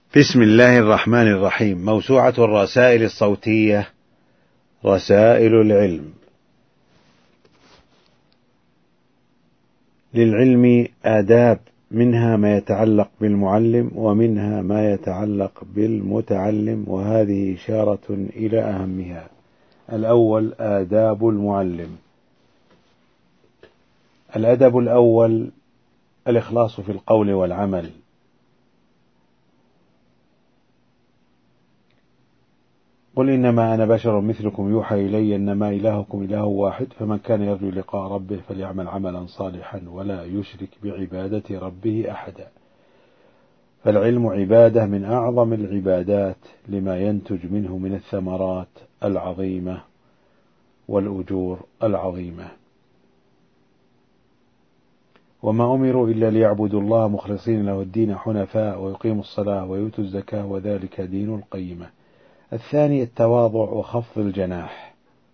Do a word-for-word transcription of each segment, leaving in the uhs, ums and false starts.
بسم الله الرحمن الرحيم. موسوعة الرسائل الصوتية رسائل العلم. للعلم آداب، منها ما يتعلق بالمعلم ومنها ما يتعلق بالمتعلم، وهذه إشارة إلى أهمها. الأول آداب المعلم. الأدب الأول الإخلاص في القول والعمل. قل إنما أنا بشر مثلكم يوحى إلي أنما إلهكم إله واحد، فمن كان يرجو لقاء ربه فليعمل عملا صالحا ولا يشرك بعبادة ربه أحدا. فالعلم عبادة من أعظم العبادات لما ينتج منه من الثمرات العظيمة والأجور العظيمة. وما أمروا إلا ليعبدوا الله مخلصين له الدين حنفاء ويقيموا الصلاة ويؤتوا الزكاة وذلك دين القيمة. الثاني التواضع وخفض الجناح،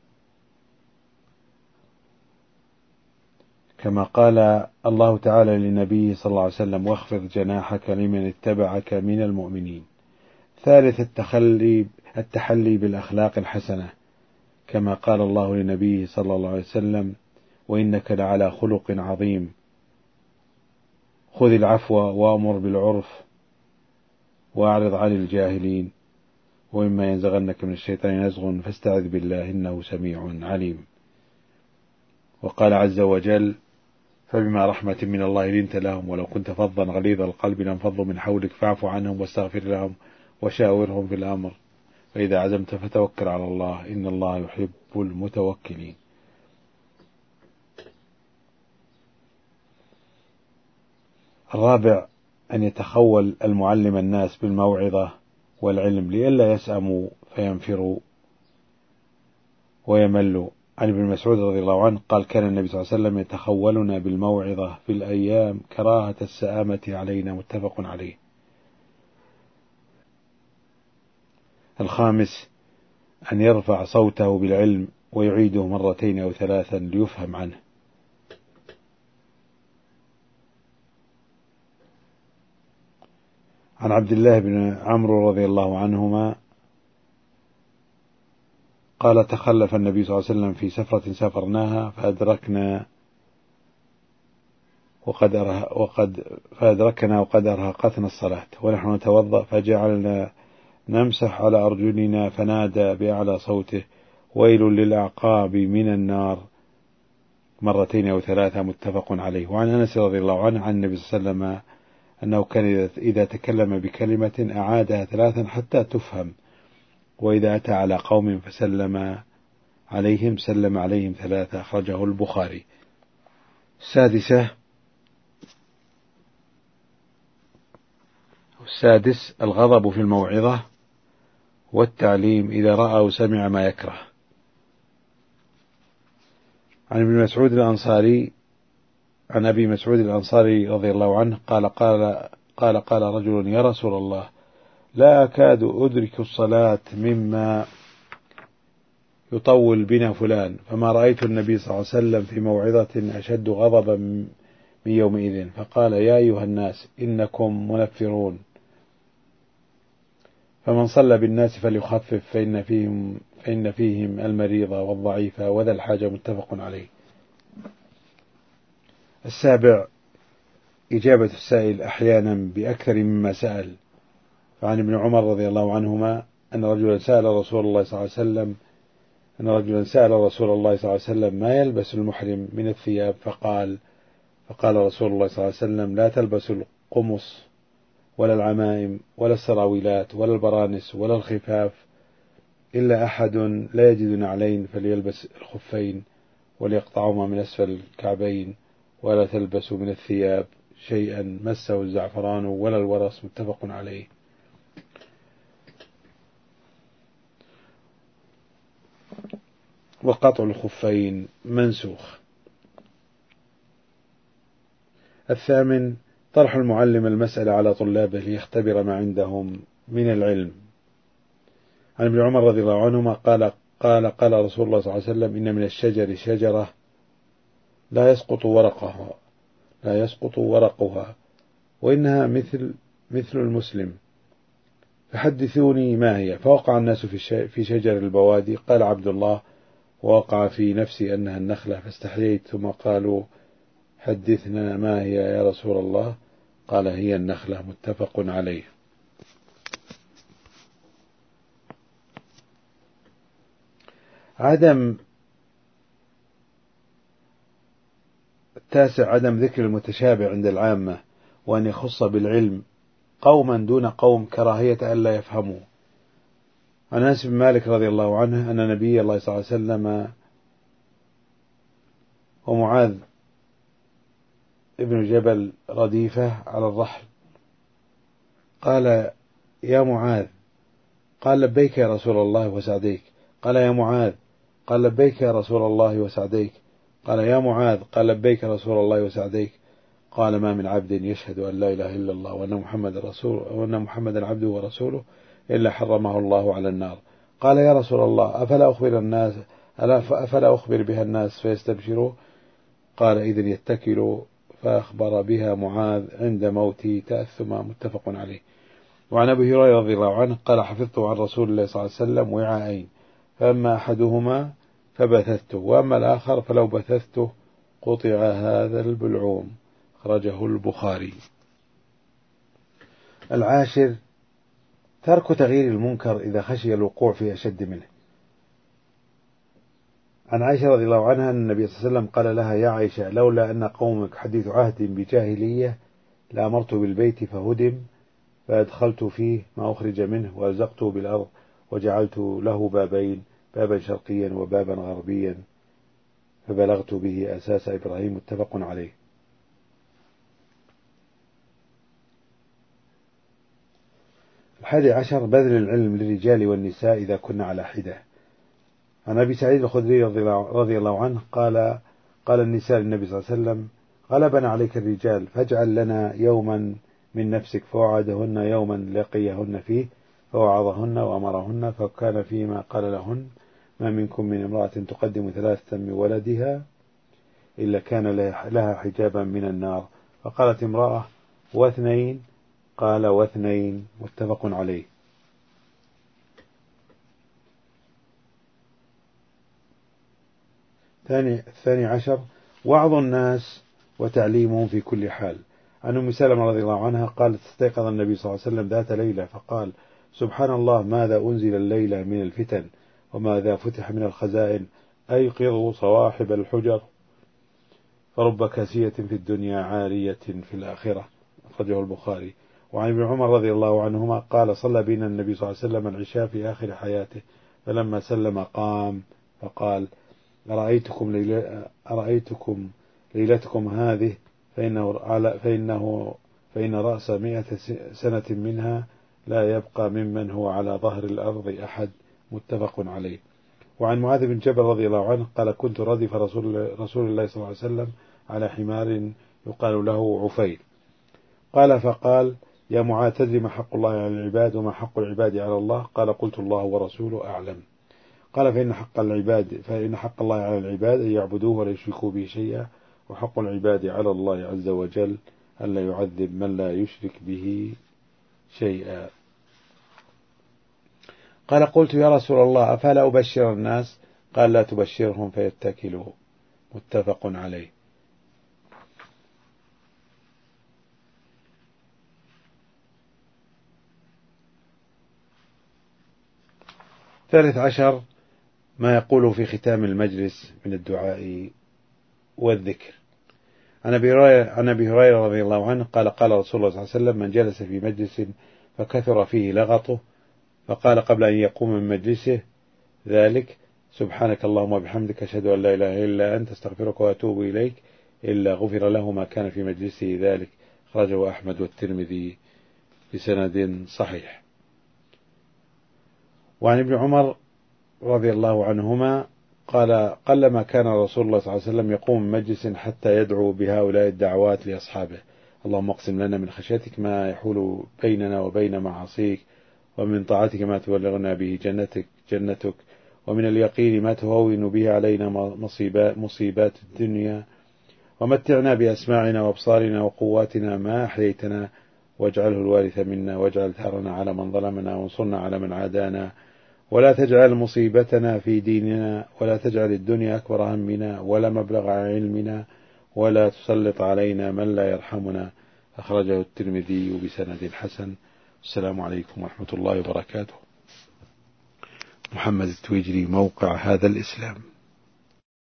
كما قال الله تعالى لنبيه صلى الله عليه وسلم: واخفض جناحك لمن اتبعك من المؤمنين. ثالث التخلي التحلي بالأخلاق الحسنة، كما قال الله لنبيه صلى الله عليه وسلم: وإنك لعلى خلق عظيم، خذ العفو وأمر بالعرف وأعرض عن الجاهلين، وإما ينزغنك من الشيطان نزغ فاستعذ بالله إنه سميع عليم. وقال عز وجل: فبما رحمة من الله لنت لهم ولو كنت فظا غليظ القلب لانفضوا من حولك فاعف عنهم واستغفر لهم وشاورهم في الأمر فإذا عزمت فتوكل على الله إن الله يحب المتوكلين. الرابع أن يتخول المعلم الناس بالموعظة والعلم لئلا يسأموا فينفروا ويملوا. عن ابن مسعود رضي الله عنه قال: كان النبي صلى الله عليه وسلم يتخولنا بالموعظة في الأيام كراهة السآمة علينا، متفق عليه. الخامس أن يرفع صوته بالعلم ويعيده مرتين أو ثلاثا ليفهم عنه. عن عبد الله بن عمرو رضي الله عنهما قال: تخلف النبي صلى الله عليه وسلم في سفرة سافرناها فأدركنا وقد وقد فأدركنا وقد أرهقتنا الصلاة ونحن نتوضأ، فجعلنا نمسح على أرجلنا فنادى بأعلى صوته: ويل للأعقاب من النار، مرتين أو ثلاثة، متفق عليه. وعن أنس رضي الله عنه عن النبي صلى الله عليه وسلم أنه كان إذا تكلم بكلمة أعادها ثلاثا حتى تفهم، وإذا أتى على قوم فسلم عليهم سلم عليهم ثلاثة، أخرجه البخاري. السادسة السادس الغضب في الموعظة والتعليم إذا رأى وسمع ما يكره. عن ابن مسعود الأنصاري عن أبي مسعود الأنصاري رضي الله عنه قال قال قال قال رجل: يا رسول الله، لا أكاد أدرك الصلاة مما يطول بنا فلان، فما رأيت النبي صلى الله عليه وسلم في موعظة أشد غضبا من يومئذ، فقال: يا أيها الناس إنكم منفرون، فمن صلى بالناس فليخفف فإن فيهم فإن فيهم المريض والضعيف وذا الحاجة، متفق عليه. السابع إجابة السائل أحيانا بأكثر مما سأل. فعن ابن عمر رضي الله عنهما أن رجلا سأل رسول الله صلى الله عليه وسلم أن رجلا سأل رسول الله صلى الله عليه وسلم ما يلبس المحرم من الثياب، فقال فقال رسول الله صلى الله عليه وسلم: لا تلبسوا القمص ولا العمائم ولا السراويلات ولا البرانس ولا الخفاف، إلا أحد لا يجد نعلين فليلبس الخفين وليقطعهما من أسفل الكعبين، ولا تلبسوا من الثياب شيئا مسه الزعفران ولا الورص، متفق عليه. وقطع الخفين منسوخ. الثامن طرح المعلم المسألة على طلابه ليختبر ما عندهم من العلم. عن ابن عمر رضي الله عنهما قال قال قال رسول الله صلى الله عليه وسلم: إن من الشجر شجرة لا يسقط ورقها لا يسقط ورقها وإنها مثل مثل المسلم، فحدثوني ما هي. فوقع الناس في شجر البوادي. قال عبد الله: ووقع في نفسي أنها النخلة، فاستحييت، ثم قالوا: حدثنا ما هي يا رسول الله؟ قال: هي النخلة. متفق عليه. عدم التاسع عدم ذكر المتشابه عند العامة، وأن يخص بالعلم قوما دون قوم كراهية أن لا يفهموا. عن أنس بن مالك رضي الله عنه أن نبي الله صلى الله عليه وسلم ومعاذ ابن جبل رديفة على الرحل، قال: يا معاذ. قال: لبيك يا رسول الله وسعديك. قال: يا معاذ. قال: لبيك يا رسول الله وسعديك. قال: يا معاذ. قال: لبيك يا رسول الله وسعديك. قال: ما من عبد يشهد أن لا إله إلا الله وأن محمد رسول وأن محمدا عبده ورسوله إلا حرمه الله على النار. قال: يا رسول الله، أفلا أخبر الناس أفلا أخبر بها الناس فيستبشروا؟ قال: إذن يتكلوا. فأخبر بها معاذ عند موته تأثما. متفق عليه. وعن أبي هريرة رضي الله عنه قال: حفظت عن رسول الله صلى الله عليه وسلم وعاءين، فأما أحدهما فبثثته، وأما الآخر فلو بثثته قطع هذا البلعوم. أخرجه البخاري. العاشر ترك تغيير المنكر إذا خشي الوقوع في أشد منه. عن عائشة رضي الله عنها أن النبي صلى الله عليه وسلم قال لها: يا عائشة، لولا أن قومك حديث عهد بجاهلية لأمرت بالبيت فهدم فأدخلت فيه ما أخرج منه وألزقته بالأرض وجعلت له بابين، بابا شرقيا وبابا غربيا، فبلغت به أساس إبراهيم. متفق عليه. الحادي عشر بذل العلم للرجال والنساء إذا كنا على حدة. عن أبي سعيد الخدري رضي الله عنه قال: قال النساء للنبي صلى الله عليه وسلم: غلبنا عليك الرجال فاجعل لنا يوما من نفسك، فوعدهن يوما لقيهن فيه فوعظهن وأمرهن، فكان فيما قال لهن: ما منكم من امرأة تقدم ثلاثة من ولدها إلا كان لها حجابا من النار. فقالت امرأة: واثنين؟ قال: واثنين. متفق عليه. الثاني عشر وعظ الناس وتعليمهم في كل حال. عن أم سلمة رضي الله عنها قالت: استيقظ النبي صلى الله عليه وسلم ذات ليلة فقال: سبحان الله، ماذا أنزل الليلة من الفتن وماذا فتح من الخزائن، أيقظوا صواحب الحجر، فرب كاسية في الدنيا عارية في الآخرة. أخرجه البخاري. وعن ابن عمر رضي الله عنهما قال: صلى بنا النبي صلى الله عليه وسلم العشاء في آخر حياته، فلما سلم قام فقال: أرأيتكم, ليلة أرأيتكم ليلتكم هذه فإنه, فإنه فإن رأس مئة سنة منها لا يبقى ممن هو على ظهر الأرض أحد. متفق عليه. وعن معاذ بن جبل رضي الله عنه قال: كنت ردف رسول, رسول الله صلى الله عليه وسلم على حمار يقال له عفير. قال فقال: يا معاذ، تدري ما حق الله على العباد وما حق العباد على الله؟ قال: قلت: الله ورسوله أعلم. قال: فإن حق العباد فإن حق الله على العباد أن يعبدوه ولا يشركوا به شيئا، وحق العباد على الله عز وجل أن لا يعذب من لا يشرك به شيئا. قال: قلت: يا رسول الله، أفلا أبشر الناس؟ قال: لا تبشرهم فيتكلوا. متفق عليه. ثالث عشر ما يقول في ختام المجلس من الدعاء والذكر. عن أبي هريرة رضي الله عنه قال: قال رسول الله صلى الله عليه وسلم: من جلس في مجلس فكثر فيه لغطه فقال قبل أن يقوم من مجلسه ذلك: سبحانك اللهم وبحمدك أشهد أن لا إله إلا أنت أستغفرك وأتوب إليك، إلا غفر له ما كان في مجلسه ذلك. أخرجه أحمد والترمذي بسند صحيح. وعن ابن عمر رضي الله عنهما قال: قلما كان رسول الله صلى الله عليه وسلم يقوم من مجلس حتى يدعو بهؤلاء الدعوات لأصحابه: اللهم اقسم لنا من خشيتك ما يحول بيننا وبين معاصيك، ومن طاعتك ما تبلغنا به جنتك جنتك ومن اليقين ما تهون به علينا مصيبات, مصيبات الدنيا، ومتعنا بأسماعنا وأبصارنا وقواتنا ما أحييتنا، واجعله الوارث منا، واجعل ثارنا على من ظلمنا، وانصرنا على من عادانا، ولا تجعل مصيبتنا في ديننا، ولا تجعل الدنيا أكبر همنا ولا مبلغ علمنا، ولا تسلط علينا من لا يرحمنا. أخرجه الترمذي بسند حسن. السلام عليكم ورحمة الله وبركاته. محمد التويجري، موقع هذا الإسلام.